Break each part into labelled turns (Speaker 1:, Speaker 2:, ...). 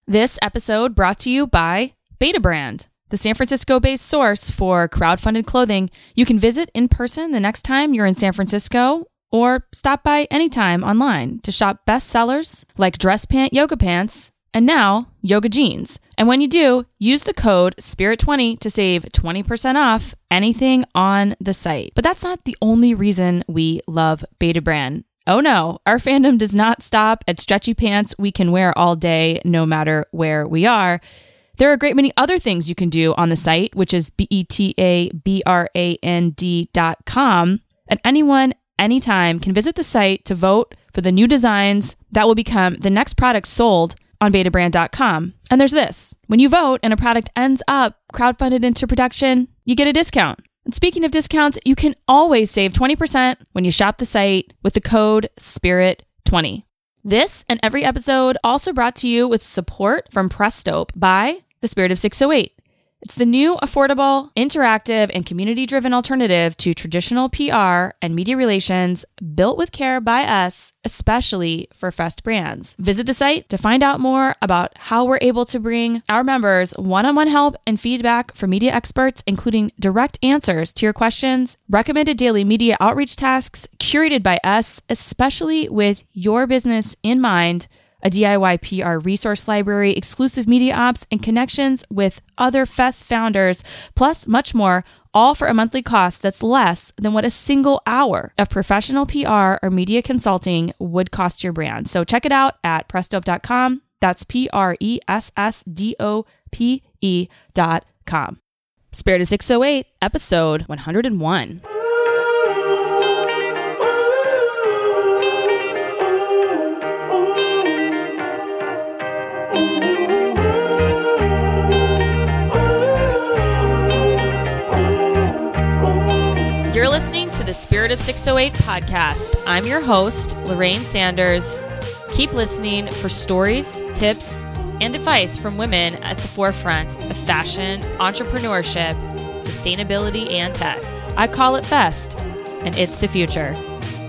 Speaker 1: This episode brought to you by Betabrand, the San Francisco-based source for crowdfunded clothing. You can visit in person the next time you're in San Francisco or stop by anytime online to shop bestsellers like dress pant yoga pants and now yoga jeans. And when you do, use the code SPIRIT20 to save 20% off anything on the site. But that's not the only reason we love Betabrand. Oh no, our fandom does not stop at stretchy pants we can wear all day, no matter where we are. There are a great many other things you can do on the site, which is betabrand.com. And anyone, anytime can visit the site to vote for the new designs that will become the next product sold on betabrand.com. And there's this. When you vote and a product ends up crowdfunded into production, you get a discount. And speaking of discounts, you can always save 20% when you shop the site with the code SPIRIT20. This and every episode also brought to you with support from Pressdope by The Spirit of 608. It's the new, affordable, interactive, and community-driven alternative to traditional PR and media relations built with care by us, especially for Fest brands. Visit the site to find out more about how we're able to bring our members one-on-one help and feedback from media experts, including direct answers to your questions, recommended daily media outreach tasks curated by us, especially with your business in mind, a DIY PR resource library, exclusive media ops, and connections with other Fest founders, plus much more, all for a monthly cost that's less than what a single hour of professional PR or media consulting would cost your brand. So check it out at pressdope.com. That's PRESSDOPE.com. Spirit of 608, episode 101. You're listening to the Spirit of 608 podcast. I'm your host, Lorraine Sanders. Keep listening for stories, tips, and advice from women at the forefront of fashion, entrepreneurship, sustainability, and tech. I call it Fest, and it's the future.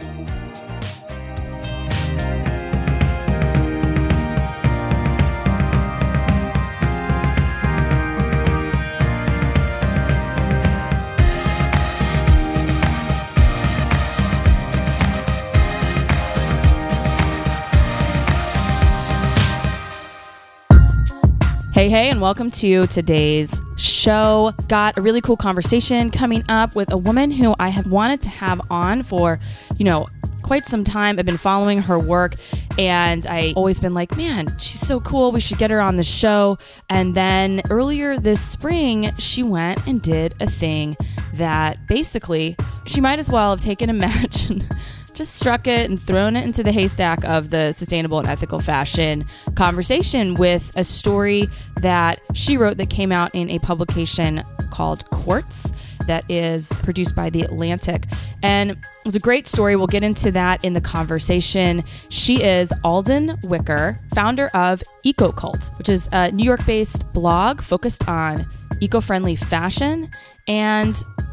Speaker 1: Hey, and welcome to today's show. Got a really cool conversation coming up with a woman who I have wanted to have on for, quite some time. I've been following her work and I always been like, man, she's so cool. We should get her on the show. And then earlier this spring, she went and did a thing that basically she might as well have taken a match and just struck it and thrown it into the haystack of the sustainable and ethical fashion conversation with a story that she wrote that came out in a publication called Quartz that is produced by The Atlantic. And it was a great story. We'll get into that in the conversation. She is Alden Wicker, founder of EcoCult, which is a New York-based blog focused on eco-friendly fashion and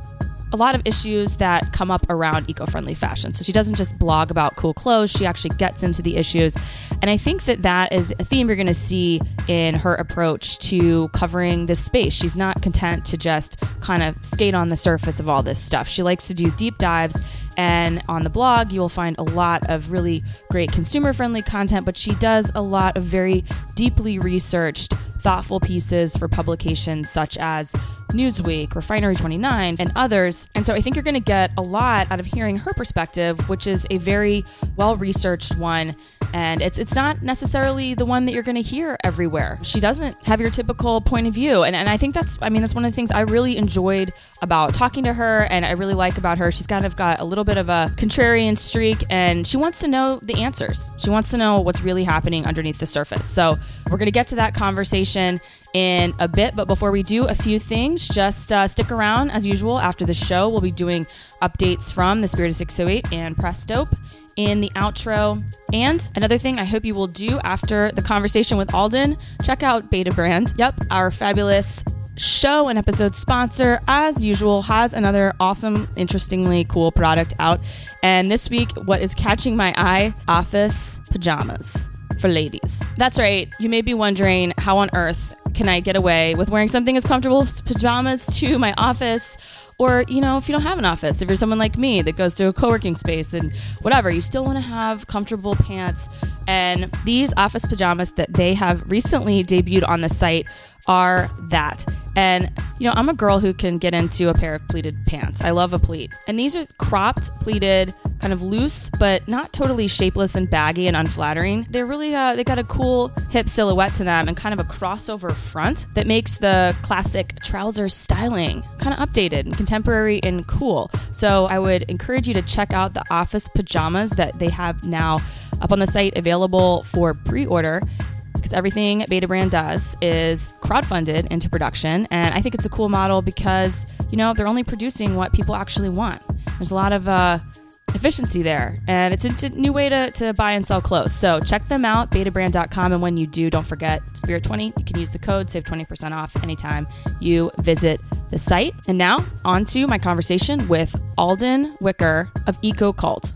Speaker 1: a lot of issues that come up around eco-friendly fashion. So she doesn't just blog about cool clothes, she actually gets into the issues. And I think that that is a theme you're going to see in her approach to covering this space. She's not content to just kind of skate on the surface of all this stuff. She likes to do deep dives. And on the blog, you will find a lot of really great consumer-friendly content, but she does a lot of very deeply researched, thoughtful pieces for publications such as Newsweek, Refinery29, and others. And so I think you're going to get a lot out of hearing her perspective, which is a very well-researched one. And it's not necessarily the one that you're going to hear everywhere. She doesn't have your typical point of view. And I think that's one of the things I really enjoyed about talking to her and I really like about her. She's kind of got a little bit of a contrarian streak and she wants to know the answers. She wants to know what's really happening underneath the surface. So we're going to get to that conversation in a bit. But before we do, a few things, just stick around as usual. After the show, we'll be doing updates from the Spirit of 608 and Pressdope in the outro. And another thing I hope you will do after the conversation with Alden, check out Betabrand. Yep, our fabulous show and episode sponsor, as usual, has another awesome, interestingly cool product out. And this week, what is catching my eye, office pajamas. for ladies. That's right. You may be wondering, how on earth can I get away with wearing something as comfortable as pajamas to my office? Or, you know, if you don't have an office, if you're someone like me that goes to a co-working space and whatever, you still want to have comfortable pants. And these office pajamas that they have recently debuted on the site are that. And, you know, I'm a girl who can get into a pair of pleated pants. I love a pleat. And these are cropped, pleated, kind of loose, but not totally shapeless and baggy and unflattering. They're really, they got a cool hip silhouette to them and kind of a crossover front that makes the classic trouser styling kind of updated and contemporary and cool. So I would encourage you to check out the office pajamas that they have now up on the site, available for pre-order, because everything Betabrand does is crowdfunded into production. And I think it's a cool model because, you know, they're only producing what people actually want. There's a lot of efficiency there, and it's a new way to buy and sell clothes. So check them out, betabrand.com. And when you do, don't forget Spirit20. You can use the code, save 20% off anytime you visit the site. And now on to my conversation with Alden Wicker of EcoCult.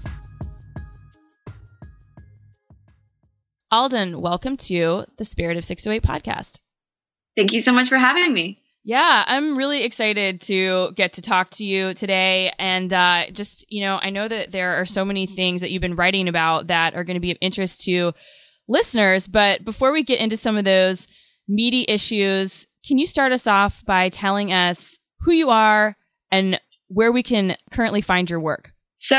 Speaker 1: Alden, welcome to the Spirit of 608 podcast.
Speaker 2: Thank you so much for having me.
Speaker 1: Yeah, I'm really excited to get to talk to you today. And just, you know, I know that there are so many things that you've been writing about that are going to be of interest to listeners. But before we get into some of those meaty issues, can you start us off by telling us who you are and where we can currently find your work?
Speaker 2: So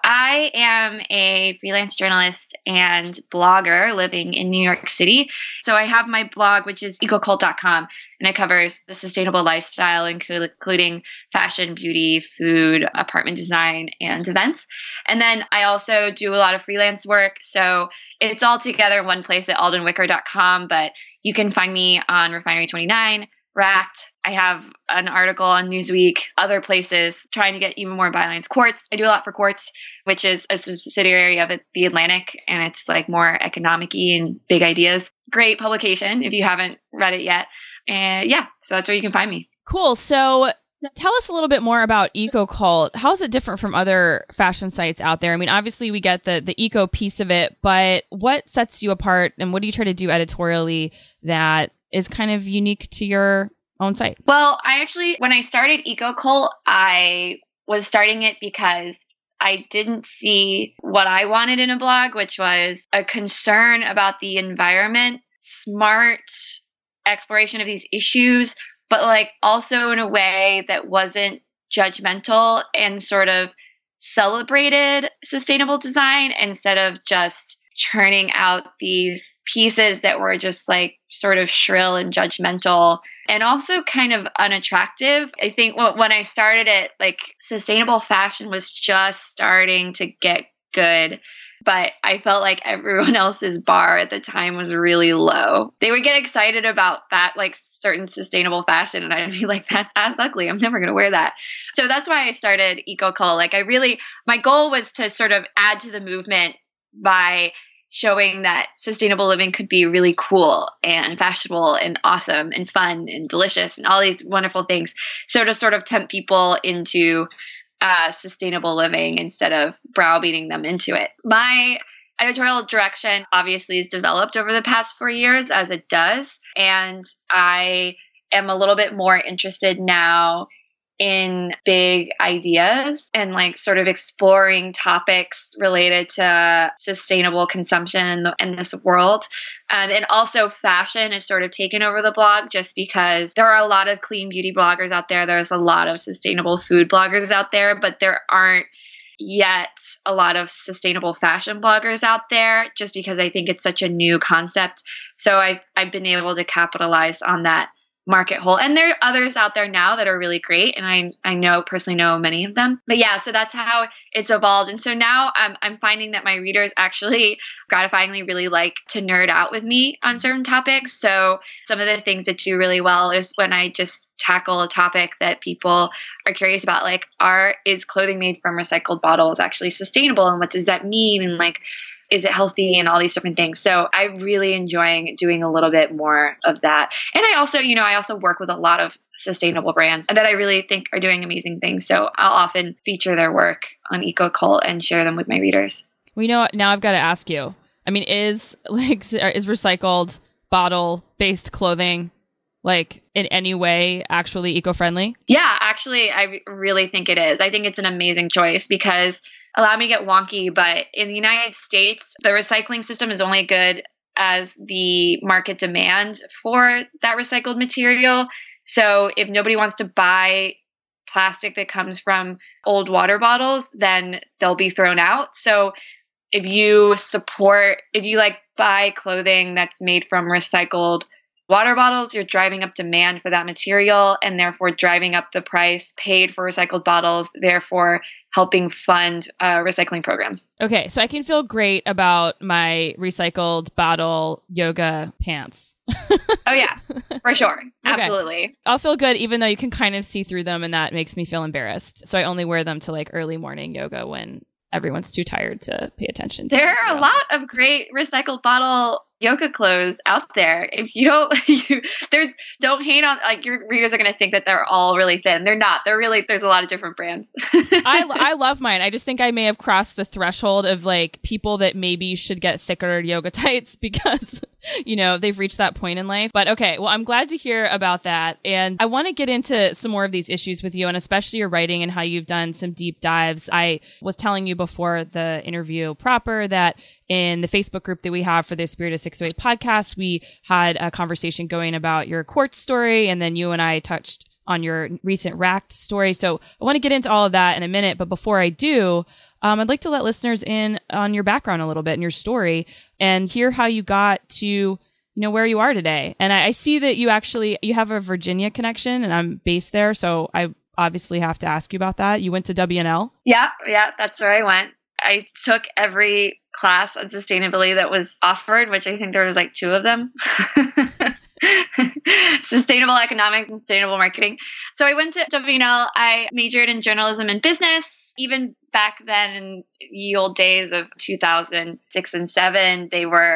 Speaker 2: I am a freelance journalist and blogger living in New York City. So I have my blog, which is ecocult.com, and it covers the sustainable lifestyle, including fashion, beauty, food, apartment design, and events. And then I also do a lot of freelance work. So it's all together in one place at aldenwicker.com, but you can find me on Refinery29, Racked. I have an article on Newsweek, other places, trying to get even more bylines. Quartz, I do a lot for Quartz, which is a subsidiary of The Atlantic, and it's like more economic-y and big ideas. Great publication if you haven't read it yet. And yeah, so that's where you can find me.
Speaker 1: Cool. So tell us a little bit more about EcoCult. How is it different from other fashion sites out there? I mean, obviously we get the eco piece of it, but what sets you apart and what do you try to do editorially that is kind of unique to your own site?
Speaker 2: Well, I actually, when I started EcoCult, I was starting it because I didn't see what I wanted in a blog, which was a concern about the environment, smart exploration of these issues, but like also in a way that wasn't judgmental and sort of celebrated sustainable design instead of just churning out these pieces that were just like sort of shrill and judgmental and also kind of unattractive. I think when I started it, like sustainable fashion was just starting to get good, but I felt like everyone else's bar at the time was really low. They would get excited about that, like certain sustainable fashion, and I'd be like, that's ugly. I'm never going to wear that. So that's why I started EcoCult. Like my goal was to sort of add to the movement by showing that sustainable living could be really cool and fashionable and awesome and fun and delicious and all these wonderful things. So to sort of tempt people into sustainable living instead of browbeating them into it. My editorial direction obviously has developed over the past 4 years, as it does. And I am a little bit more interested now in big ideas and like sort of exploring topics related to sustainable consumption in this world. And also fashion is sort of taken over the blog just because there are a lot of clean beauty bloggers out there. There's a lot of sustainable food bloggers out there, but there aren't yet a lot of sustainable fashion bloggers out there just because I think it's such a new concept. So I've been able to capitalize on that market hole. And there are others out there now that are really great. And I personally know many of them. But yeah, so that's how it's evolved. And so now I'm finding that my readers actually gratifyingly really like to nerd out with me on certain topics. So some of the things that do really well is when I just tackle a topic that people are curious about, like, is clothing made from recycled bottles actually sustainable? And what does that mean? And like, is it healthy and all these different things? So I'm really enjoying doing a little bit more of that. And I also work with a lot of sustainable brands that I really think are doing amazing things. So I'll often feature their work on EcoCult and share them with my readers.
Speaker 1: Well, now I've got to ask you. I mean, is recycled bottle based clothing like in any way actually eco-friendly?
Speaker 2: Yeah, actually, I really think it is. I think it's an amazing choice because, allow me to get wonky, but in the United States, the recycling system is only good as the market demand for that recycled material. So if nobody wants to buy plastic that comes from old water bottles, then they'll be thrown out. So if you buy clothing that's made from recycled water bottles, you're driving up demand for that material and therefore driving up the price paid for recycled bottles, therefore helping fund recycling programs.
Speaker 1: Okay, so I can feel great about my recycled bottle yoga pants.
Speaker 2: Oh yeah, for sure. Absolutely.
Speaker 1: Okay. I'll feel good even though you can kind of see through them, and that makes me feel embarrassed. So I only wear them to like early morning yoga when everyone's too tired to pay attention to.
Speaker 2: There are a lot of great recycled bottle yoga clothes out there. If you don't, don't hate on, like, your readers are going to think that they're all really thin. They're not. There's a lot of different brands.
Speaker 1: I love mine. I just think I may have crossed the threshold of like people that maybe should get thicker yoga tights because, they've reached that point in life. But okay, well, I'm glad to hear about that. And I want to get into some more of these issues with you, and especially your writing and how you've done some deep dives. I was telling you before the interview proper that in the Facebook group that we have for the Spirit of 608 podcast, we had a conversation going about your quartz story, and then you and I touched on your recent Racked story. So I want to get into all of that in a minute, but before I do, I'd like to let listeners in on your background a little bit and your story and hear how you got to, where you are today. And I see that you have a Virginia connection, and I'm based there, so I obviously have to ask you about that. You went to WNL?
Speaker 2: Yeah, that's where I went. I took every class on sustainability that was offered, which I think there was like 2 of them. Sustainable economics and sustainable marketing. So I went to WNL. I majored in journalism and business. Even back then in the old days of 2006 and 7,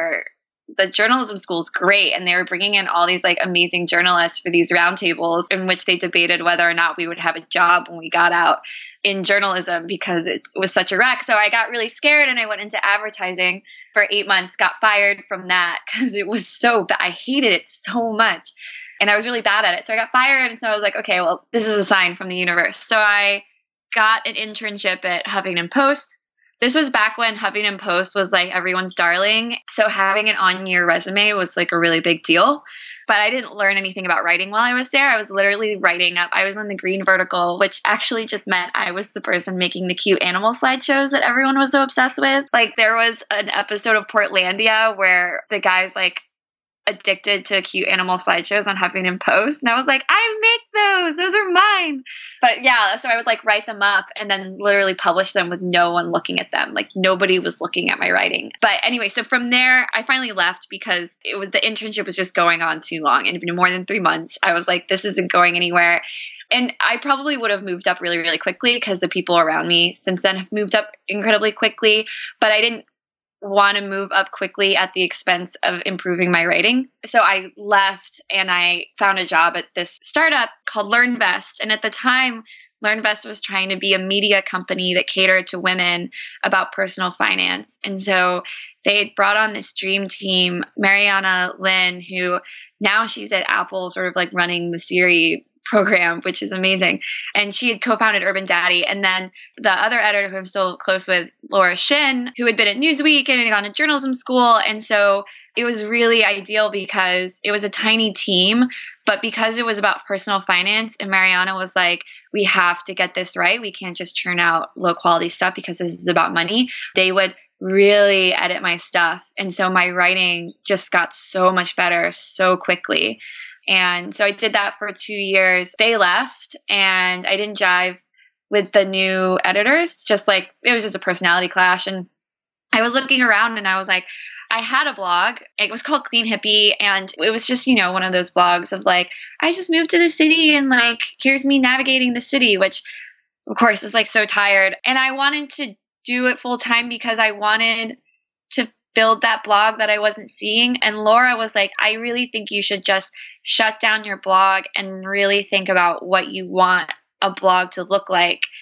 Speaker 2: the journalism school's great, and they were bringing in all these like amazing journalists for these roundtables in which they debated whether or not we would have a job when we got out in journalism because it was such a wreck. So I got really scared and I went into advertising for 8 months, got fired from that because it was so bad. I hated it so much and I was really bad at it. So I got fired, and so I was like, okay, well, this is a sign from the universe. So I got an internship at Huffington Post. This was back when Huffington Post was like everyone's darling. So having it on your resume was like a really big deal. But I didn't learn anything about writing while I was there. I was literally writing up. I was in the green vertical, which actually just meant I was the person making the cute animal slideshows that everyone was so obsessed with. Like, there was an episode of Portlandia where the guy's like addicted to cute animal slideshows on Huffington Post. And I was like, I make those. Those are mine. But yeah, so I would like write them up and then literally publish them with no one looking at them. Like, nobody was looking at my writing. But anyway, so from there, I finally left because the internship was just going on too long. And more than 3 months, I was like, this isn't going anywhere. And I probably would have moved up really, really quickly because the people around me since then have moved up incredibly quickly. But I didn't want to move up quickly at the expense of improving my writing. So I left and I found a job at this startup called LearnVest. And at the time, LearnVest was trying to be a media company that catered to women about personal finance. And so they had brought on this dream team, Mariana Lynn, who now she's at Apple, sort of like running the Siri program, which is amazing. And she had co-founded Urban Daddy. And then the other editor who I'm still close with, Laura Shin, who had been at Newsweek and had gone to journalism school. And so it was really ideal because it was a tiny team, but because it was about personal finance, and Mariana was like, we have to get this right. We can't just churn out low quality stuff because this is about money. They would really edit my stuff. And so my writing just got so much better so quickly. And so I did that for 2 years. They left and I didn't jive with the new editors. Just like, it was just a personality clash. And I was looking around and I was like, I had a blog. It was called Clean Hippie. And it was just, one of those blogs of like, I just moved to the city and like, here's me navigating the city, which of course is like so tired. And I wanted to do it full time because I wanted to build that blog that I wasn't seeing. And Laura was like, I really think you should just shut down your blog and really think about what you want a blog to look like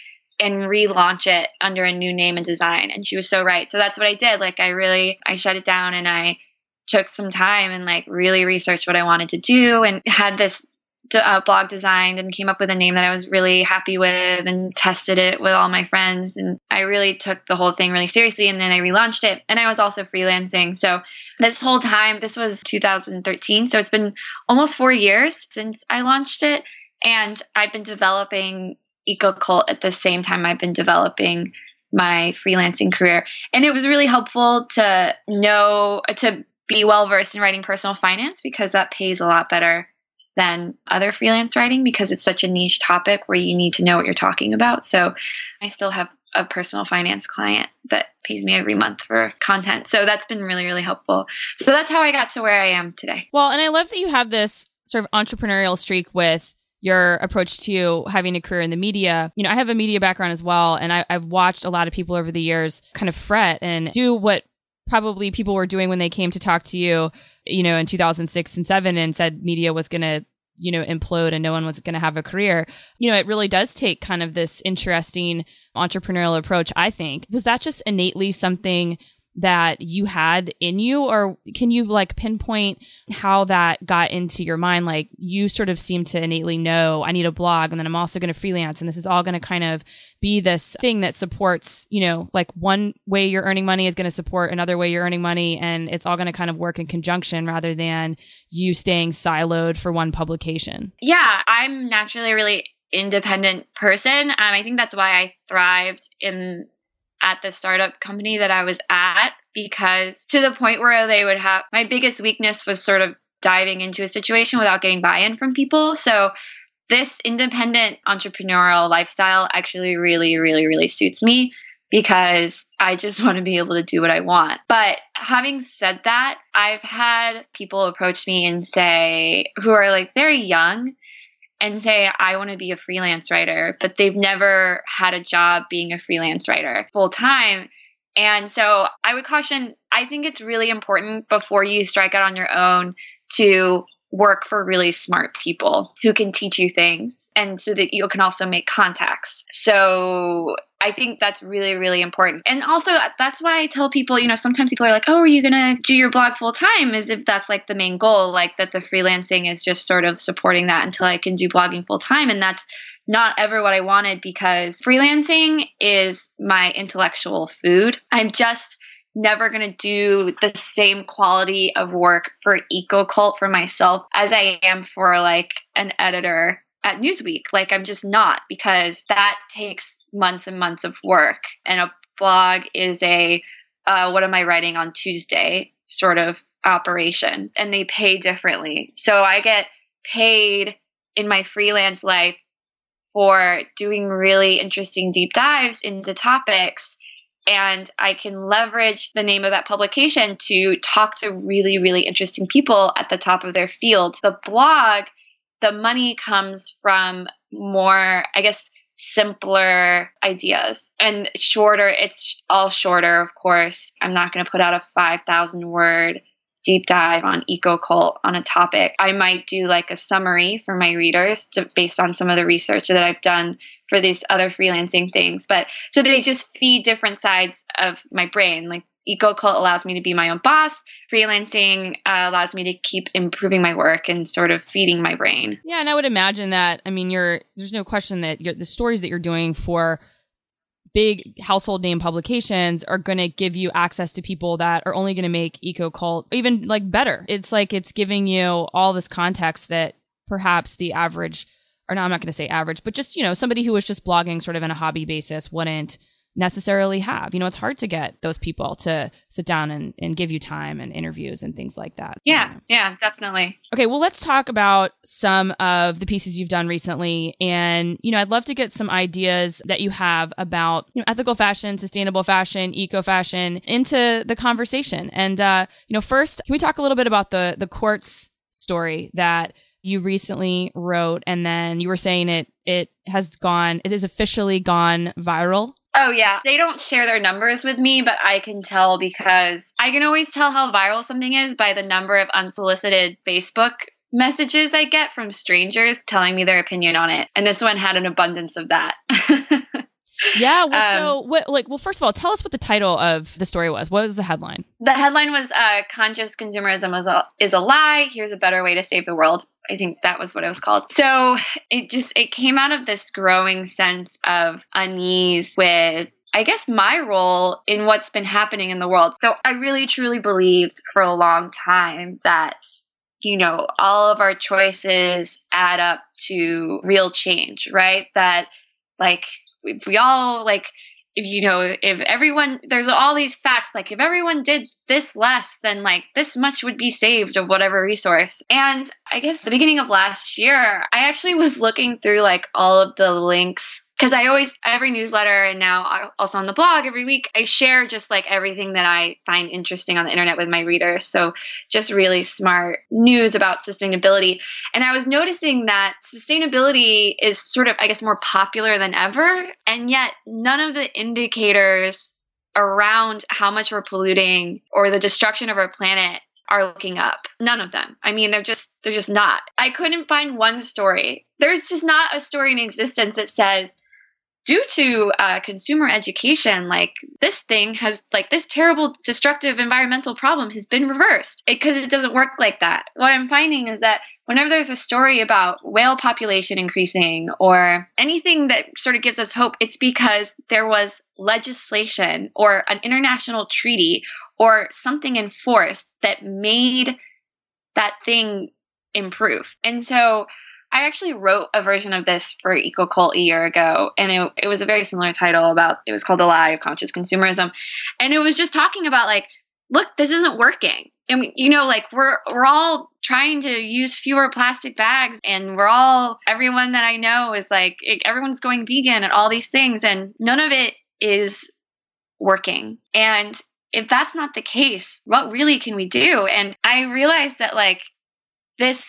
Speaker 2: and relaunch it under a new name and design. And she was so right. So that's what I did. Like I shut it down and I took some time and like really researched what I wanted to do and had this blog designed and came up with a name that I was really happy with and tested it with all my friends. And I really took the whole thing really seriously. And then I relaunched it. And I was also freelancing. So this whole time, this was 2013. So it's been almost 4 years since I launched it. And I've been developing EcoCult at the same time I've been developing my freelancing career. And it was really helpful to be well versed in writing personal finance because that pays a lot better than other freelance writing because it's such a niche topic where you need to know what you're talking about. So I still have a personal finance client that pays me every month for content. So that's been really, really helpful. So that's how I got to where I am today.
Speaker 1: Well, and I love that you have this sort of entrepreneurial streak with your approach to having a career in the media. You know, I have a media background as well, and I've watched a lot of people over the years kind of fret and do what probably people were doing when they came to talk to you, you know, in 2006 and 2007 and said media was going to, you know, implode and no one was going to have a career. You know, it really does take kind of this interesting entrepreneurial approach, I think. Was that just innately something that you had in you, or can you like pinpoint how that got into your mind? Like you sort of seem to innately know I need a blog and then I'm also going to freelance and this is all going to kind of be this thing that supports, you know, like one way you're earning money is going to support another way you're earning money and it's all going to kind of work in conjunction rather than you staying siloed for one publication.
Speaker 2: Yeah, I'm naturally a really independent person. I think that's why I thrived at the startup company that I was at, because to the point where they would have, my biggest weakness was sort of diving into a situation without getting buy-in from people. So this independent entrepreneurial lifestyle actually really, really, really suits me because I just want to be able to do what I want. But having said that, I've had people approach me and say, who are like very young, and say, I want to be a freelance writer, but they've never had a job being a freelance writer full time. And so I would caution, I think it's really important before you strike out on your own to work for really smart people who can teach you things and so that you can also make contacts. So I think that's really, really important. And also that's why I tell people, you know, sometimes people are like, oh, are you going to do your blog full time? As if that's like the main goal, like that the freelancing is just sort of supporting that until I can do blogging full time. And that's not ever what I wanted because freelancing is my intellectual food. I'm just never going to do the same quality of work for EcoCult for myself as I am for like an editor at Newsweek. Like I'm just not, because that takes months and months of work. And a blog is a what am I writing on Tuesday sort of operation, and they pay differently. So I get paid in my freelance life for doing really interesting deep dives into topics, and I can leverage the name of that publication to talk to really, really interesting people at the top of their fields. The blog, the money comes from more, I guess, simpler ideas and shorter. It's all shorter, of course. I'm not going to put out a 5,000 word deep dive on EcoCult on a topic. I might do like a summary for my readers based on some of the research that I've done for these other freelancing things. But so they just feed different sides of my brain. Like EcoCult allows me to be my own boss. Freelancing allows me to keep improving my work and sort of feeding my brain.
Speaker 1: Yeah, and I would imagine that, I mean, there's no question that the stories that you're doing for big household name publications are going to give you access to people that are only going to make EcoCult even like better. It's like it's giving you all this context that perhaps the average, or no, I'm not going to say average, but just, you know, somebody who was just blogging sort of on a hobby basis wouldn't necessarily have. You know, it's hard to get those people to sit down and give you time and interviews and things like that.
Speaker 2: Yeah, yeah, definitely.
Speaker 1: Okay, well, let's talk about some of the pieces you've done recently. And, you know, I'd love to get some ideas that you have about, you know, ethical fashion, sustainable fashion, eco fashion into the conversation. And, you know, first, can we talk a little bit about the Quartz story that you recently wrote? And then you were saying it has officially gone viral.
Speaker 2: Oh, yeah. They don't share their numbers with me, but I can tell because I can always tell how viral something is by the number of unsolicited Facebook messages I get from strangers telling me their opinion on it. And this one had an abundance of that.
Speaker 1: Yeah. Well, first of all, tell us what the title of the story was. What was the headline?
Speaker 2: The headline was Conscious Consumerism is a Lie. Here's a Better Way to Save the World. I think that was what it was called. So it came out of this growing sense of unease with, I guess, my role in what's been happening in the world. So I really, truly believed for a long time that, all of our choices add up to real change, right? That, if we all, if everyone, there's all these facts, if everyone did this less, then this much would be saved of whatever resource. And I guess the beginning of last year, I actually was looking through all of the links, because every newsletter and now also on the blog every week, I share just everything that I find interesting on the internet with my readers. So just really smart news about sustainability. And I was noticing that sustainability is sort of, I guess, more popular than ever. And yet none of the indicators around how much we're polluting or the destruction of our planet are looking up. None of them. I mean, they're just not. I couldn't find one story. There's just not a story in existence that says, due to consumer education, this thing has, this terrible destructive environmental problem has been reversed, because it doesn't work like that. What I'm finding is that whenever there's a story about whale population increasing or anything that sort of gives us hope, it's because there was legislation or an international treaty or something enforced that made that thing improve. And so I actually wrote a version of this for EcoCult a year ago, and it was a very similar title it was called The Lie of Conscious Consumerism. And it was just talking about look, this isn't working. I mean, we're all trying to use fewer plastic bags, and everyone that I know is everyone's going vegan and all these things, and none of it is working. And if that's not the case, what really can we do? And I realized that this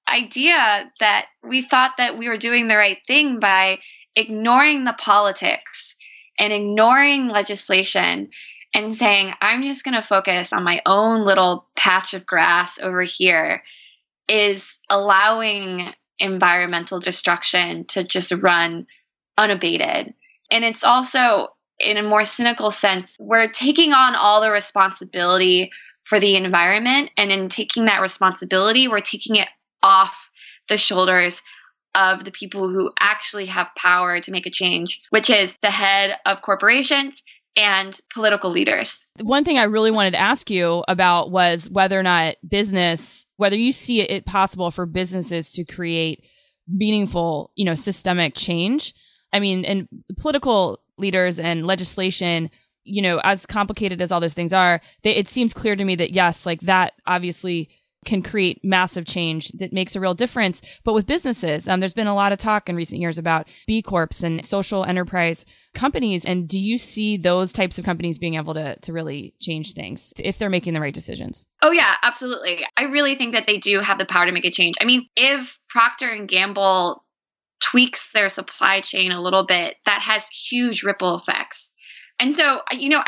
Speaker 2: idea that we thought that we were doing the right thing by ignoring the politics and ignoring legislation and saying, I'm just going to focus on my own little patch of grass over here, is allowing environmental destruction to just run unabated. And it's also, in a more cynical sense, we're taking on all the responsibility for the environment. And in taking that responsibility, we're taking it off the shoulders of the people who actually have power to make a change, which is the head of corporations and political leaders.
Speaker 1: One thing I really wanted to ask you about was whether or not whether you see it possible for businesses to create meaningful, systemic change. I mean, and political leaders and legislation, as complicated as all those things are, it seems clear to me that yes, that obviously can create massive change that makes a real difference. But with businesses, there's been a lot of talk in recent years about B Corps and social enterprise companies. And do you see those types of companies being able to really change things if they're making the right decisions?
Speaker 2: Oh, yeah, absolutely. I really think that they do have the power to make a change. I mean, if Procter and Gamble tweaks their supply chain a little bit, that has huge ripple effects. And so,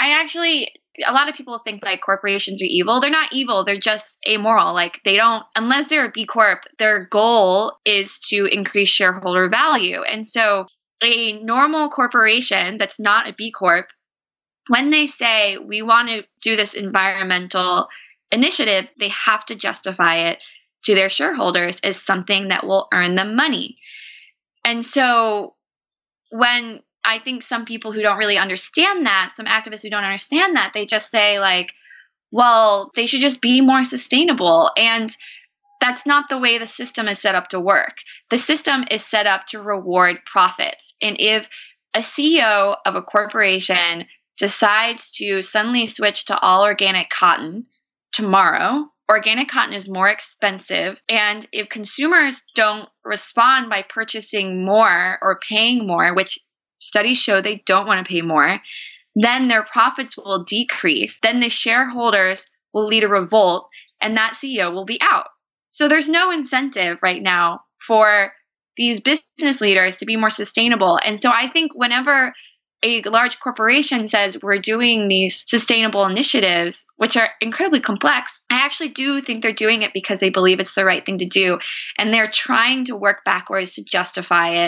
Speaker 2: a lot of people think corporations are evil. They're not evil. They're just amoral. Unless they're a B Corp, their goal is to increase shareholder value. And so a normal corporation that's not a B Corp, when they say we want to do this environmental initiative, they have to justify it to their shareholders as something that will earn them money. And so when I think some people who don't really understand that, some activists who don't understand that, they just say well, they should just be more sustainable. And that's not the way the system is set up to work. The system is set up to reward profit. And if a CEO of a corporation decides to suddenly switch to all organic cotton tomorrow, organic cotton is more expensive. And if consumers don't respond by purchasing more or paying more, which studies show they don't want to pay more, then their profits will decrease. Then the shareholders will lead a revolt and that CEO will be out. So there's no incentive right now for these business leaders to be more sustainable. And so I think whenever a large corporation says we're doing these sustainable initiatives, which are incredibly complex, I actually do think they're doing it because they believe it's the right thing to do. And they're trying to work backwards to justify it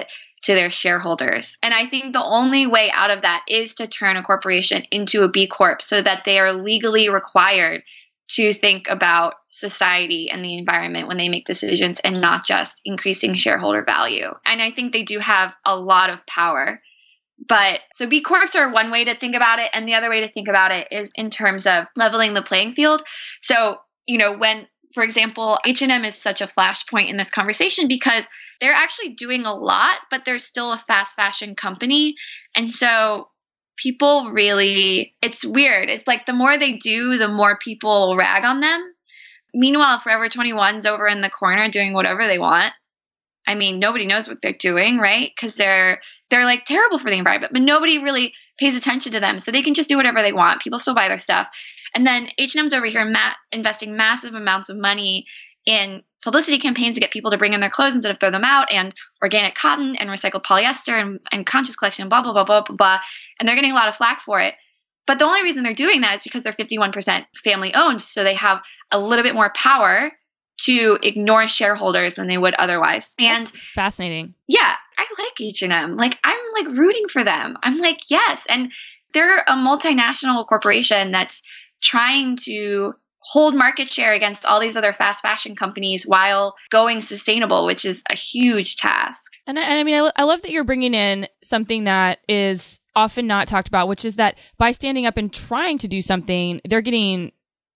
Speaker 2: to their shareholders. And I think the only way out of that is to turn a corporation into a B Corp so that they are legally required to think about society and the environment when they make decisions and not just increasing shareholder value. And I think they do have a lot of power. But so B Corps are one way to think about it. And the other way to think about it is in terms of leveling the playing field. So, when, for example, H&M is such a flashpoint in this conversation because they're actually doing a lot, but they're still a fast fashion company. And so people really, it's weird. It's like the more they do, the more people rag on them. Meanwhile, Forever 21's over in the corner doing whatever they want. I mean, nobody knows what they're doing, right? Because they're like terrible for the environment, but nobody really pays attention to them. So they can just do whatever they want. People still buy their stuff. And then H&M's over here investing massive amounts of money in publicity campaigns to get people to bring in their clothes instead of throw them out, and organic cotton and recycled polyester and conscious collection, blah, blah, blah, blah, blah, blah. And they're getting a lot of flack for it. But the only reason they're doing that is because they're 51% family owned. So they have a little bit more power to ignore shareholders than they would otherwise. And
Speaker 1: that's fascinating.
Speaker 2: Yeah, I like H&M. Like, I'm like rooting for them. I'm like, yes. And they're a multinational corporation that's trying to hold market share against all these other fast fashion companies while going sustainable, which is a huge task.
Speaker 1: And I mean, I love that you're bringing in something that is often not talked about, which is that by standing up and trying to do something, they're getting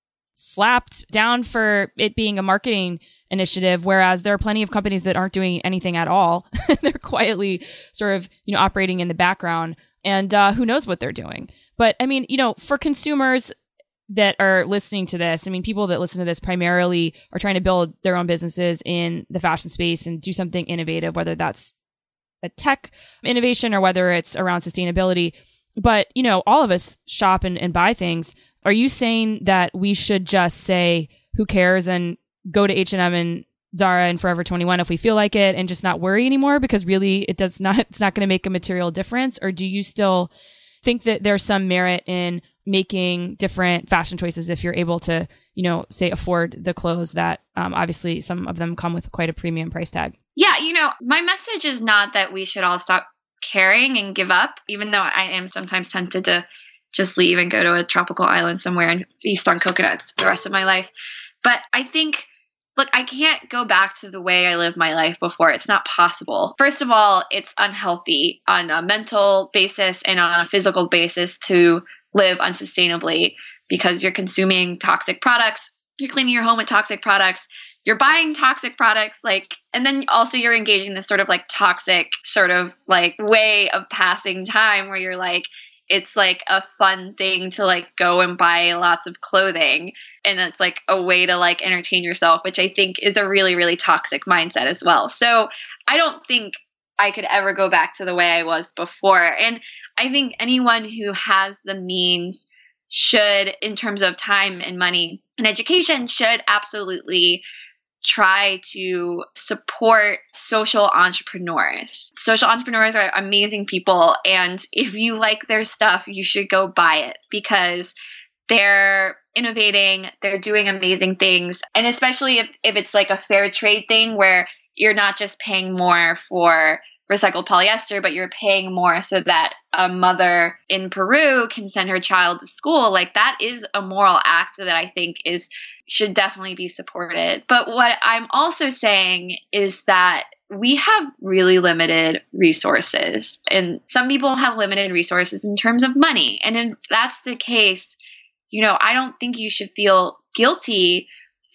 Speaker 1: slapped down for it being a marketing initiative, whereas there are plenty of companies that aren't doing anything at all. They're quietly sort of, operating in the background, and who knows what they're doing. But I mean, for consumers that are listening to this, I mean, people that listen to this primarily are trying to build their own businesses in the fashion space and do something innovative, whether that's a tech innovation or whether it's around sustainability. But, all of us shop and buy things. Are you saying that we should just say, who cares, and go to H&M and Zara and Forever 21 if we feel like it, and just not worry anymore, because really it's not going to make a material difference? Or do you still think that there's some merit in making different fashion choices if you're able to, say, afford the clothes that obviously some of them come with quite a premium price tag?
Speaker 2: Yeah, my message is not that we should all stop caring and give up, even though I am sometimes tempted to just leave and go to a tropical island somewhere and feast on coconuts the rest of my life. But I think, look, I can't go back to the way I lived my life before. It's not possible. First of all, it's unhealthy on a mental basis and on a physical basis to live unsustainably, because you're consuming toxic products, you're cleaning your home with toxic products, you're buying toxic products, and then also you're engaging this sort of toxic sort of way of passing time where you're it's a fun thing to go and buy lots of clothing. And it's a way to entertain yourself, which I think is a really, really toxic mindset as well. So I don't think I could ever go back to the way I was before. And I think anyone who has the means should, in terms of time and money and education, should absolutely try to support social entrepreneurs. Social entrepreneurs are amazing people. And if you like their stuff, you should go buy it, because they're innovating, they're doing amazing things. And especially if it's a fair trade thing where you're not just paying more for recycled polyester, but you're paying more so that a mother in Peru can send her child to school. That is a moral act that I think should definitely be supported. But what I'm also saying is that we have really limited resources, and some people have limited resources in terms of money. And if that's the case, I don't think you should feel guilty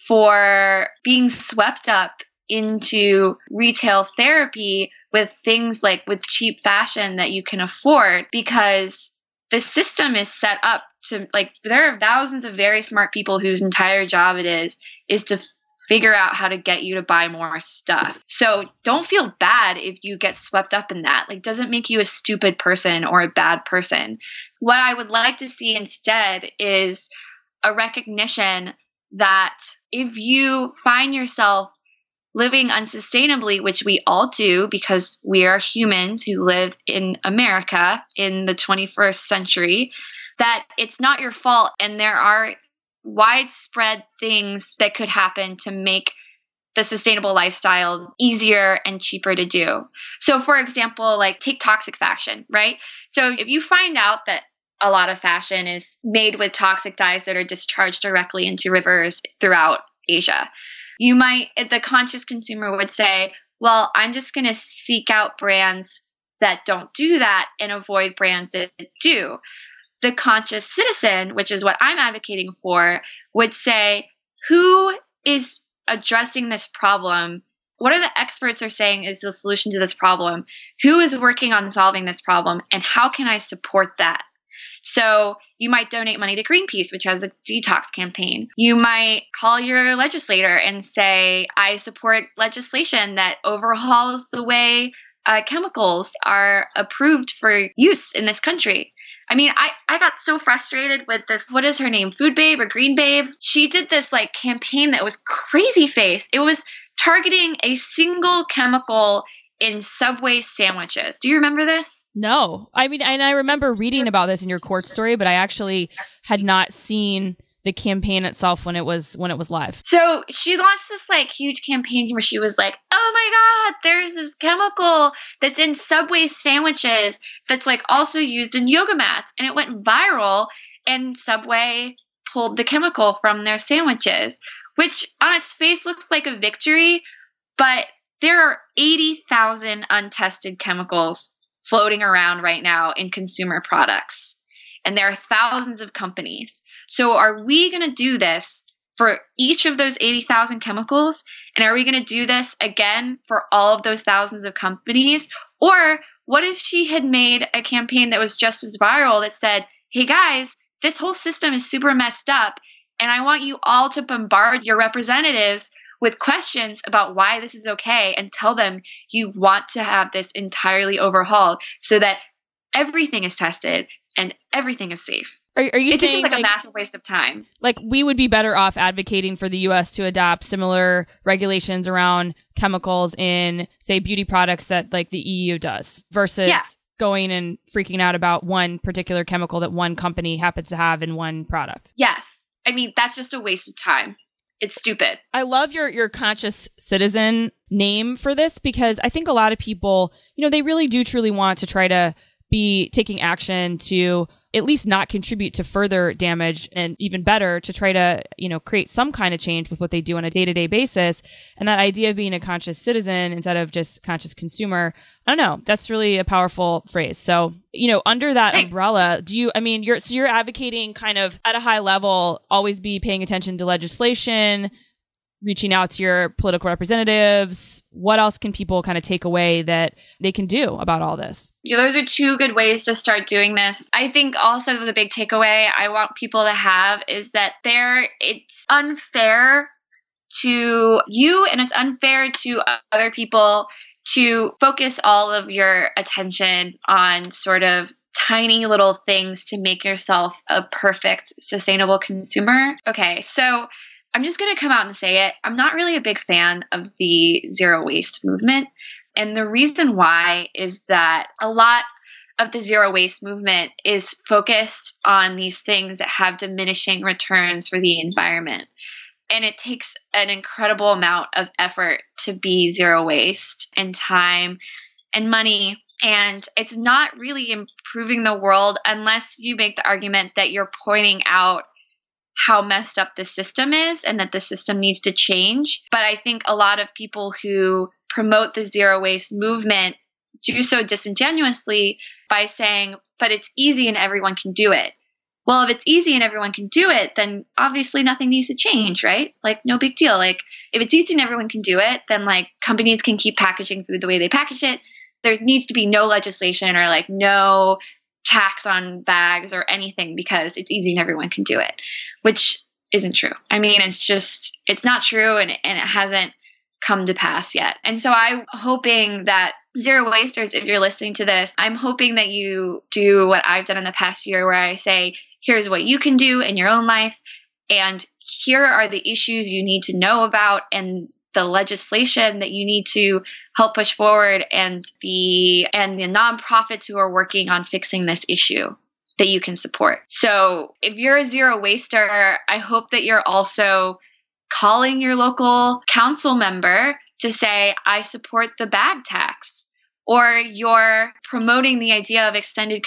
Speaker 2: for being swept up into retail therapy with things with cheap fashion that you can afford, because the system is set up to there are thousands of very smart people whose entire job it is to figure out how to get you to buy more stuff. So don't feel bad if you get swept up in that. Doesn't make you a stupid person or a bad person. What I would like to see instead is a recognition that if you find yourself living unsustainably, which we all do because we are humans who live in America in the 21st century, that it's not your fault, and there are widespread things that could happen to make the sustainable lifestyle easier and cheaper to do. So for example, like take toxic fashion, right? So if you find out that a lot of fashion is made with toxic dyes that are discharged directly into rivers throughout Asia, the conscious consumer would say, well, I'm just going to seek out brands that don't do that and avoid brands that do. The conscious citizen, which is what I'm advocating for, would say, who is addressing this problem? What are the experts are saying is the solution to this problem? Who is working on solving this problem? And how can I support that? So you might donate money to Greenpeace, which has a detox campaign. You might call your legislator and say, I support legislation that overhauls the way chemicals are approved for use in this country. I mean, I got so frustrated with this, what is her name, Food Babe or Green Babe? She did this like campaign that was crazy face. It was targeting a single chemical in Subway sandwiches. Do you remember this?
Speaker 1: No. I mean, and I remember reading about this in your court story, but I actually had not seen the campaign itself when it was live.
Speaker 2: So she launched this like huge campaign where she was like, oh my God, there's this chemical that's in Subway sandwiches that's like also used in yoga mats. And it went viral, and Subway pulled the chemical from their sandwiches, which on its face looks like a victory, but there are 80,000 untested chemicals floating around right now in consumer products. And there are thousands of companies. So are we going to do this for each of those 80,000 chemicals? And are we going to do this again for all of those thousands of companies? Or what if she had made a campaign that was just as viral that said, hey guys, this whole system is super messed up, and I want you all to bombard your representatives with questions about why this is okay, and tell them you want to have this entirely overhauled so that everything is tested and everything is safe.
Speaker 1: Are you
Speaker 2: it
Speaker 1: saying
Speaker 2: just seems like a massive waste of time?
Speaker 1: Like we would be better off advocating for the U.S. to adopt similar regulations around chemicals in, say, beauty products that like the EU does, versus going and freaking out about one particular chemical that one company happens to have in one product?
Speaker 2: Yes. I mean, that's just a waste of time. It's stupid.
Speaker 1: I love your conscious citizen name for this, because I think a lot of people, they really do truly want to try to be taking action to at least not contribute to further damage, and even better, to try to, create some kind of change with what they do on a day-to-day basis. And that idea of being a conscious citizen instead of just conscious consumer, I don't know, that's really a powerful phrase. So, under that umbrella, you're advocating kind of at a high level, always be paying attention to legislation, reaching out to your political representatives. What else can people kind of take away that they can do about all this?
Speaker 2: Yeah, those are two good ways to start doing this. I think also the big takeaway I want people to have is that it's unfair to you, and it's unfair to other people to focus all of your attention on sort of tiny little things to make yourself a perfect, sustainable consumer. Okay, so I'm just going to come out and say it. I'm not really a big fan of the zero waste movement. And the reason why is that a lot of the zero waste movement is focused on these things that have diminishing returns for the environment. And it takes an incredible amount of effort to be zero waste, and time and money. And it's not really improving the world unless you make the argument that you're pointing out how messed up the system is and that the system needs to change. But I think a lot of people who promote the zero waste movement do so disingenuously by saying, but it's easy and everyone can do it. Well, if it's easy and everyone can do it, then obviously nothing needs to change, right? Like, no big deal. Like, if it's easy and everyone can do it, then like companies can keep packaging food the way they package it. There needs to be no legislation or like no tax on bags or anything because it's easy and everyone can do it, which isn't true. I mean, it's not true, and it hasn't come to pass yet. And so I'm hoping that zero wasters, if you're listening to this, I'm hoping that you do what I've done in the past year, where I say, here's what you can do in your own life, and here are the issues you need to know about, and the legislation that you need to help push forward, and the nonprofits who are working on fixing this issue that you can support. So if you're a zero waster, I hope that you're also calling your local council member to say, I support the bag tax. Or you're promoting the idea of extended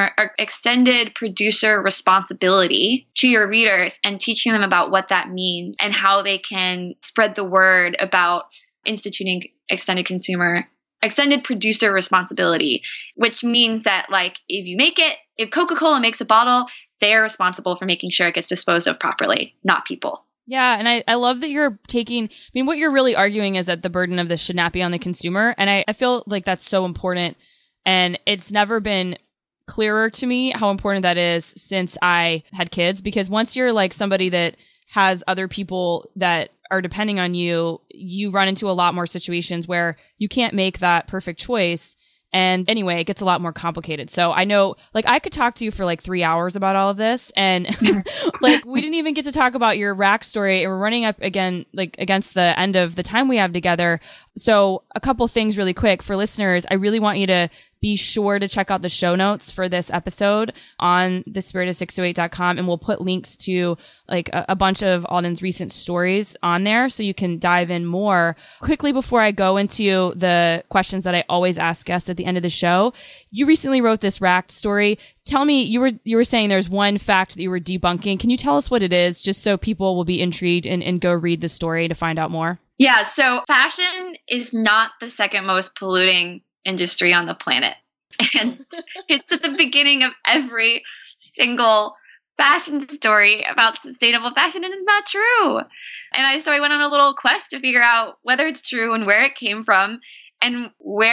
Speaker 2: producer responsibility to your readers and teaching them about what that means and how they can spread the word about instituting extended producer responsibility, which means that like if Coca-Cola makes a bottle, they're responsible for making sure it gets disposed of properly, not people.
Speaker 1: Yeah, and I love that you're what you're really arguing is that the burden of this should not be on the consumer. And I feel like that's so important. And it's never been clearer to me how important that is since I had kids, because once you're like somebody that has other people that are depending on you, you run into a lot more situations where you can't make that perfect choice. And anyway, it gets a lot more complicated. So I know, like, I could talk to you for like 3 hours about all of this. And like, we didn't even get to talk about your rack story. And we're running up again, like against the end of the time we have together. So a couple things really quick for listeners. I really want you to be sure to check out the show notes for this episode on thespirit608.com. And we'll put links to like a bunch of Alden's recent stories on there so you can dive in more. Quickly, before I go into the questions that I always ask guests at the end of the show, you recently wrote this rack story. Tell me, you were saying there's one fact that you were debunking. Can you tell us what it is, just so people will be intrigued and go read the story to find out more?
Speaker 2: Yeah, so fashion is not the second most polluting industry on the planet. And it's at the beginning of every single fashion story about sustainable fashion, and it's not true. And so I went on a little quest to figure out whether it's true and where it came from and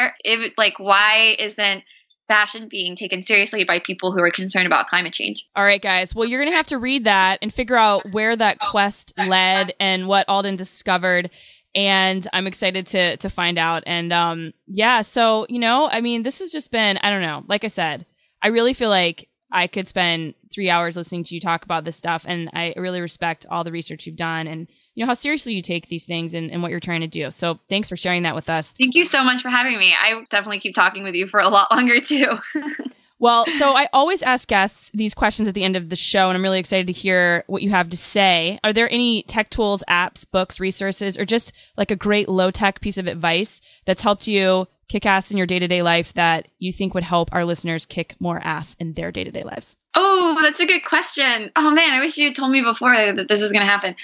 Speaker 2: why isn't fashion being taken seriously by people who are concerned about climate change. All
Speaker 1: right, guys. Well, you're going to have to read that and figure out where that quest led and what Alden discovered. And I'm excited to find out. And so, this has just been, I don't know, like I said, I really feel like I could spend 3 hours listening to you talk about this stuff. And I really respect all the research you've done and, how seriously you take these things and what you're trying to do. So thanks for sharing that with us.
Speaker 2: Thank you so much for having me. I definitely keep talking with you for a lot longer too.
Speaker 1: Well, so I always ask guests these questions at the end of the show, and I'm really excited to hear what you have to say. Are there any tech tools, apps, books, resources, or just like a great low-tech piece of advice that's helped you kick ass in your day-to-day life that you think would help our listeners kick more ass in their day-to-day lives?
Speaker 2: Oh, that's a good question. Oh man, I wish you had told me before that this was going to happen.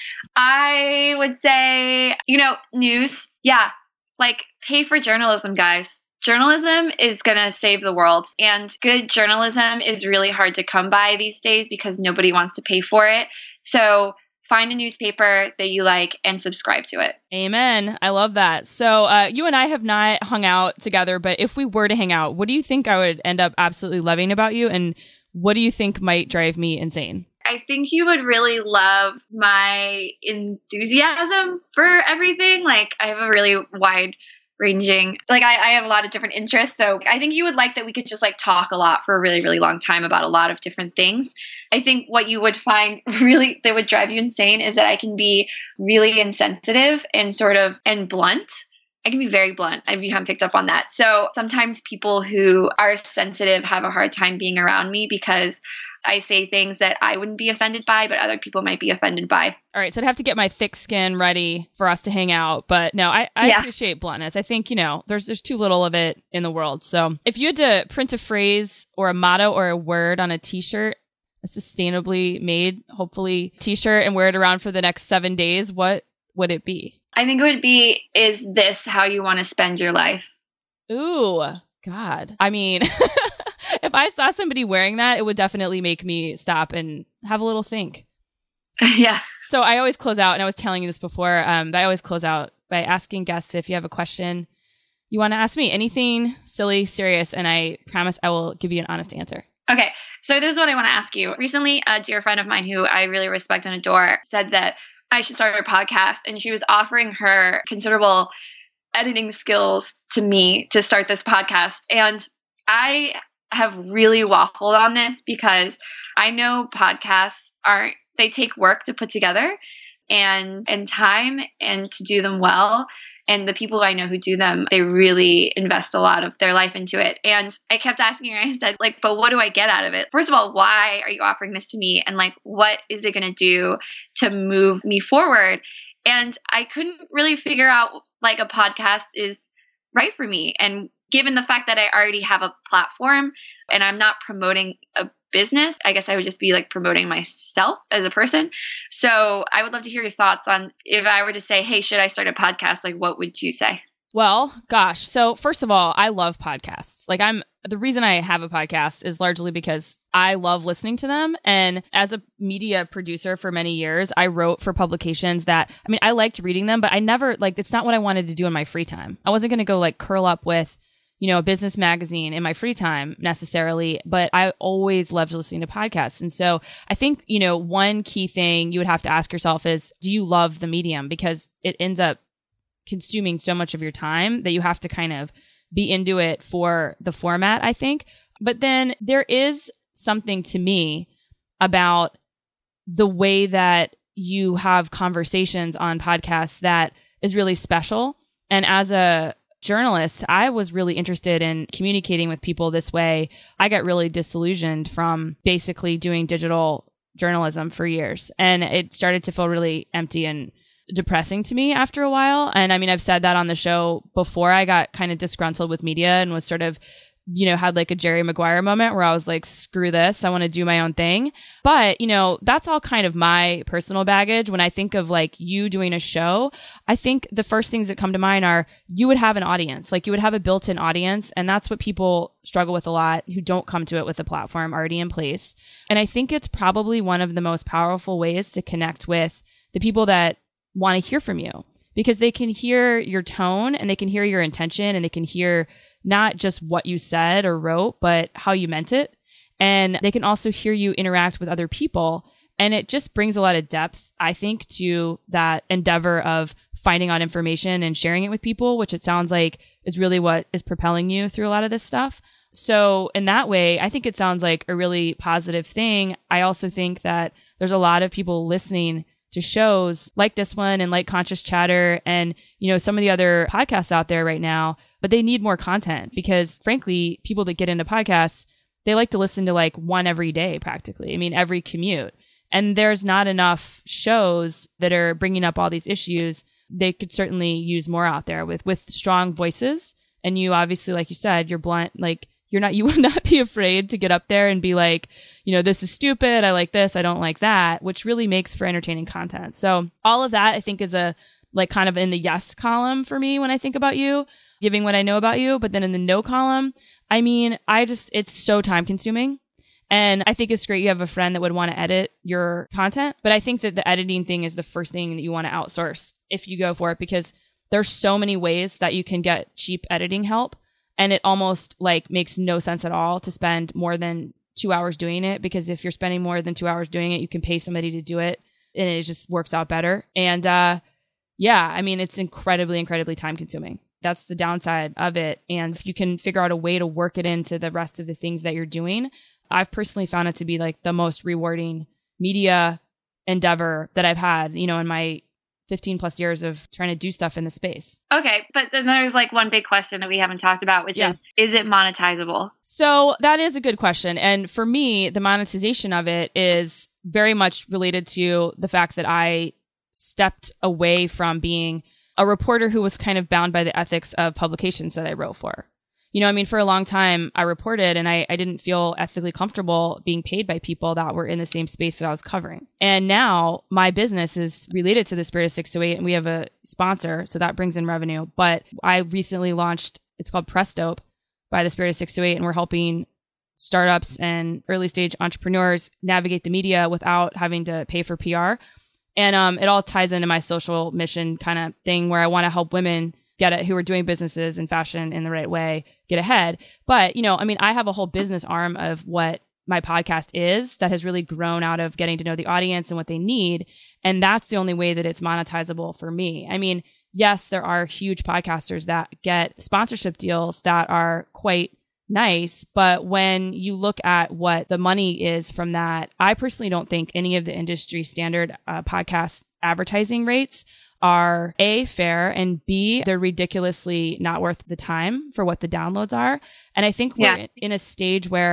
Speaker 2: I would say, news. Yeah, like pay for journalism, guys. Journalism is going to save the world, and good journalism is really hard to come by these days because nobody wants to pay for it. So find a newspaper that you like and subscribe to it.
Speaker 1: Amen. I love that. So you and I have not hung out together, but if we were to hang out, what do you think I would end up absolutely loving about you? And what do you think might drive me insane?
Speaker 2: I think you would really love my enthusiasm for everything. Like, I have a really wide ranging, I have a lot of different interests. So I think you would like that we could just talk a lot for a really, really long time about a lot of different things. I think what you would find really that would drive you insane is that I can be really insensitive and blunt. I can be very blunt. You haven't picked up on that. So sometimes people who are sensitive have a hard time being around me because I say things that I wouldn't be offended by, but other people might be offended by.
Speaker 1: All right. So I'd have to get my thick skin ready for us to hang out. But no, I appreciate bluntness. I think, there's too little of it in the world. So if you had to print a phrase or a motto or a word on a t-shirt, a sustainably made, hopefully, t-shirt, and wear it around for the next 7 days, what would it be?
Speaker 2: I think it would be, is this how you want to spend your life?
Speaker 1: Ooh, God. I mean, if I saw somebody wearing that, it would definitely make me stop and have a little think.
Speaker 2: Yeah.
Speaker 1: So I always close out, and I was telling you this before, but I always close out by asking guests if you have a question you want to ask me, anything silly, serious, and I promise I will give you an honest answer.
Speaker 2: Okay. So this is what I want to ask you. Recently, a dear friend of mine who I really respect and adore said that I should start a podcast, and she was offering her considerable editing skills to me to start this podcast. And I have really waffled on this because I know podcasts they take work to put together and time and to do them well. And the people I know who do them, they really invest a lot of their life into it. And I kept asking her, I said, but what do I get out of it? First of all, why are you offering this to me? And what is it going to do to move me forward? And I couldn't really figure out like a podcast is right for me. And given the fact that I already have a platform and I'm not promoting a business, I guess I would just be like promoting myself as a person. So I would love to hear your thoughts on if I were to say, hey, should I start a podcast? Like, what would you say?
Speaker 1: Well, gosh. So first of all, I love podcasts. Like the reason I have a podcast is largely because I love listening to them. And as a media producer for many years, I wrote for publications that, I mean, I liked reading them, but I never like, it's not what I wanted to do in my free time. I wasn't going to go like curl up with, a business magazine in my free time necessarily, but I always loved listening to podcasts. And so I think, one key thing you would have to ask yourself is, do you love the medium? Because it ends up consuming so much of your time that you have to kind of be into it for the format, I think. But then there is something to me about the way that you have conversations on podcasts that is really special. And as a journalist, I was really interested in communicating with people this way. I got really disillusioned from basically doing digital journalism for years. And it started to feel really empty and depressing to me after a while. And I mean, I've said that on the show before. I got kind of disgruntled with media and was sort of, had like a Jerry Maguire moment where I was like, screw this, I want to do my own thing. But, that's all kind of my personal baggage. When I think of like you doing a show, I think the first things that come to mind are you would have an audience, like you would have a built-in audience. And that's what people struggle with a lot who don't come to it with a platform already in place. And I think it's probably one of the most powerful ways to connect with the people that want to hear from you, because they can hear your tone and they can hear your intention and they can hear not just what you said or wrote, but how you meant it. And they can also hear you interact with other people. And it just brings a lot of depth, I think, to that endeavor of finding out information and sharing it with people, which it sounds like is really what is propelling you through a lot of this stuff. So in that way, I think it sounds like a really positive thing. I also think that there's a lot of people listening to shows like this one and like Conscious Chatter and, some of the other podcasts out there right now, but they need more content because frankly, people that get into podcasts, they like to listen to like one every day practically. I mean, every commute. And there's not enough shows that are bringing up all these issues. They could certainly use more out there with strong voices. And you obviously, like you said, you're blunt, like you would not be afraid to get up there and be like, this is stupid. I like this. I don't like that, which really makes for entertaining content. So all of that I think is a like kind of in the yes column for me when I think about you, giving what I know about you. But then in the no column, I mean, it's so time consuming. And I think it's great you have a friend that would want to edit your content. But I think that the editing thing is the first thing that you want to outsource if you go for it, because there's so many ways that you can get cheap editing help. And it almost like makes no sense at all to spend more than 2 hours doing it, because if you're spending more than 2 hours doing it, you can pay somebody to do it and it just works out better. And I mean, it's incredibly, incredibly time consuming. That's the downside of it. And if you can figure out a way to work it into the rest of the things that you're doing, I've personally found it to be like the most rewarding media endeavor that I've had, in my 15 plus years of trying to do stuff in the space.
Speaker 2: Okay. But then there's like one big question that we haven't talked about, which is it monetizable?
Speaker 1: So that is a good question. And for me, the monetization of it is very much related to the fact that I stepped away from being a reporter who was kind of bound by the ethics of publications that I wrote for. For a long time, I reported and I didn't feel ethically comfortable being paid by people that were in the same space that I was covering. And now my business is related to the Spirit of 608 and we have a sponsor, so that brings in revenue. But I recently launched, it's called Press Dope by the Spirit of 608, and we're helping startups and early stage entrepreneurs navigate the media without having to pay for PR. And it all ties into my social mission kind of thing where I want to help women get it, who are doing businesses in fashion in the right way, get ahead. But, I have a whole business arm of what my podcast is that has really grown out of getting to know the audience and what they need. And that's the only way that it's monetizable for me. I mean, yes, there are huge podcasters that get sponsorship deals that are quite nice. But when you look at what the money is from that, I personally don't think any of the industry standard podcast advertising rates are A, fair, and B, they're ridiculously not worth the time for what the downloads are. And I think we're in a stage where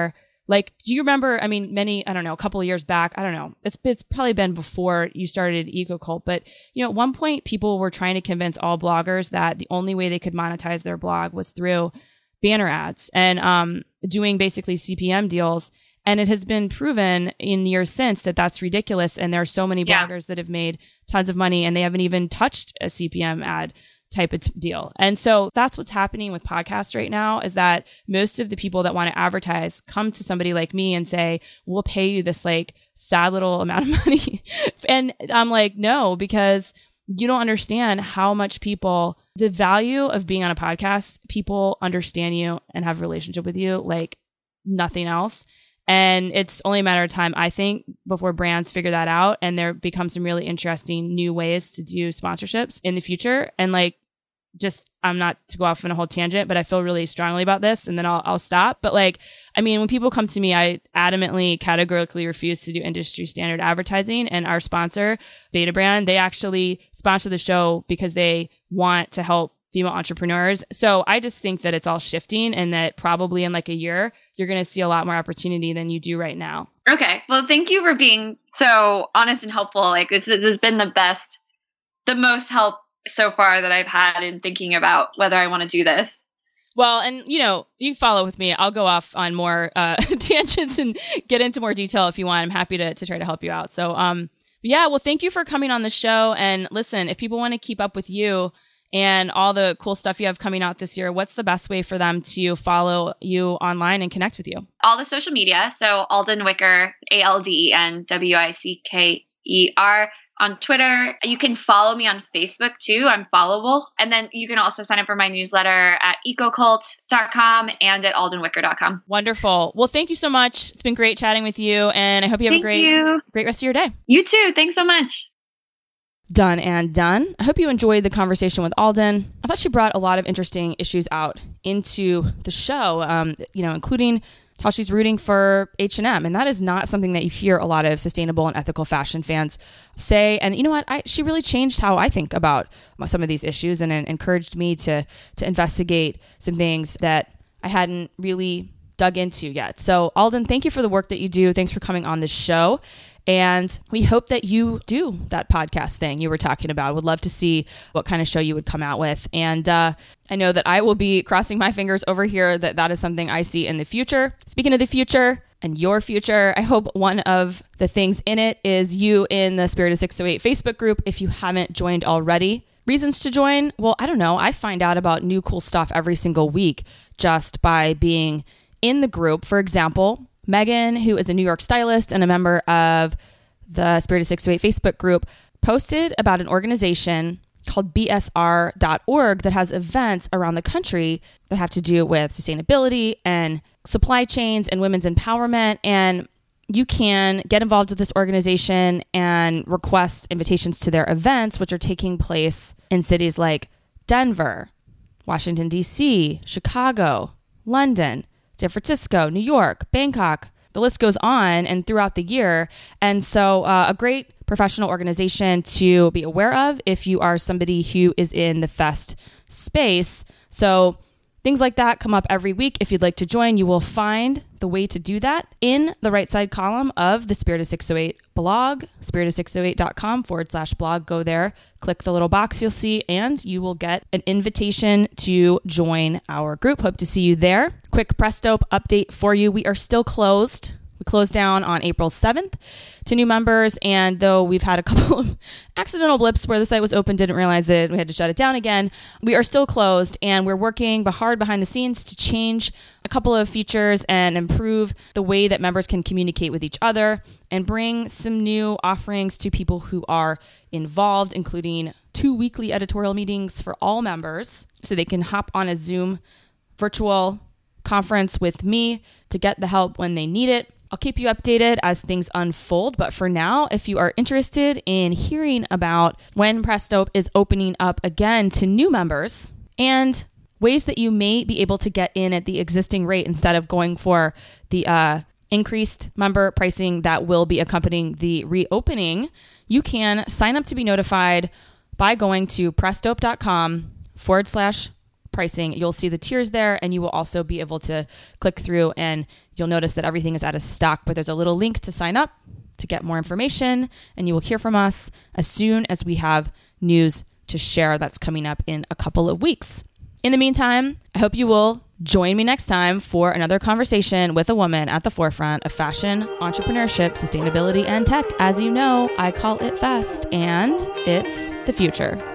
Speaker 1: Like, do you remember, I mean, I don't know, a couple of years back, I don't know, it's probably been before you started EcoCult, but, you know, at one point people were trying to convince all bloggers that the only way they could monetize their blog was through banner ads and doing basically CPM deals. And it has been proven in years since that that's ridiculous. And there are so many bloggers that have made tons of money and they haven't even touched a CPM ad type of deal. And so that's what's happening with podcasts right now, is that most of the people that want to advertise come to somebody like me and say, we'll pay you this like sad little amount of money. And I'm like, no, because you don't understand how much the value of being on a podcast, people understand you and have a relationship with you like nothing else. And it's only a matter of time, I think, before brands figure that out and there become some really interesting new ways to do sponsorships in the future. And like, I'm not to go off on a whole tangent, but I feel really strongly about this and then I'll stop. But like, I mean, when people come to me, I adamantly, categorically refuse to do industry standard advertising. And our sponsor, Betabrand, they actually sponsor the show because they want to help female entrepreneurs. So I just think that it's all shifting and that probably in like a year, you're going to see a lot more opportunity than you do right now.
Speaker 2: Okay. Well, thank you for being so honest and helpful. Like this has been the most help so far that I've had in thinking about whether I want to do this.
Speaker 1: Well, and you know, you follow with me. I'll go off on more tangents and get into more detail if you want. I'm happy to try to help you out. So, yeah, well, thank you for coming on the show. And listen, if people want to keep up with you and all the cool stuff you have coming out this year, what's the best way for them to follow you online and connect with you?
Speaker 2: All the social media. So Alden Wicker, ALDENWICKER on Twitter. You can follow me on Facebook too. I'm followable. And then you can also sign up for my newsletter at ecocult.com and at aldenwicker.com.
Speaker 1: Wonderful. Well, thank you so much. It's been great chatting with you. And I hope you have a great rest of your day.
Speaker 2: You too. Thanks so much.
Speaker 1: Done and done. I hope you enjoyed the conversation with Alden. I thought she brought a lot of interesting issues out into the show, including how she's rooting for H&M. And that is not something that you hear a lot of sustainable and ethical fashion fans say. And you know what? She really changed how I think about some of these issues and encouraged me to investigate some things that I hadn't really dug into yet. So Alden, thank you for the work that you do. Thanks for coming on the show. And we hope that you do that podcast thing you were talking about. Would love to see what kind of show you would come out with. And I know that I will be crossing my fingers over here that is something I see in the future. Speaking of the future and your future, I hope one of the things in it is you in the Spirit of 608 Facebook group if you haven't joined already. Reasons to join? Well, I don't know. I find out about new cool stuff every single week just by being in the group. For example, Megan, who is a New York stylist and a member of the Spirit of 608 Facebook group, posted about an organization called BSR.org that has events around the country that have to do with sustainability and supply chains and women's empowerment. And you can get involved with this organization and request invitations to their events, which are taking place in cities like Denver, Washington, D.C., Chicago, London, San Francisco, New York, Bangkok. The list goes on and throughout the year. And so a great professional organization to be aware of if you are somebody who is in the fest space. So things like that come up every week. If you'd like to join, you will find the way to do that in the right side column of the Spirit of 608 blog, spirit608.com/blog. Go there, click the little box you'll see, and you will get an invitation to join our group. Hope to see you there. Quick Presto update for you. We are still closed. We closed down on April 7th to new members, and though we've had a couple of accidental blips where the site was open, didn't realize it, we had to shut it down again, we are still closed, and we're working hard behind the scenes to change a couple of features and improve the way that members can communicate with each other and bring some new offerings to people who are involved, including 2 weekly editorial meetings for all members so they can hop on a Zoom virtual conference with me to get the help when they need it. I'll keep you updated as things unfold, but for now, if you are interested in hearing about when Presto is opening up again to new members and ways that you may be able to get in at the existing rate instead of going for the increased member pricing that will be accompanying the reopening, you can sign up to be notified by going to presto.com/ pricing, you'll see the tiers there, and you will also be able to click through and you'll notice that everything is out of stock, but there's a little link to sign up to get more information, and you will hear from us as soon as we have news to share that's coming up in a couple of weeks. In the meantime, I hope you will join me next time for another conversation with a woman at the forefront of fashion, entrepreneurship, sustainability, and tech. As you know, I call it fast, and it's the future.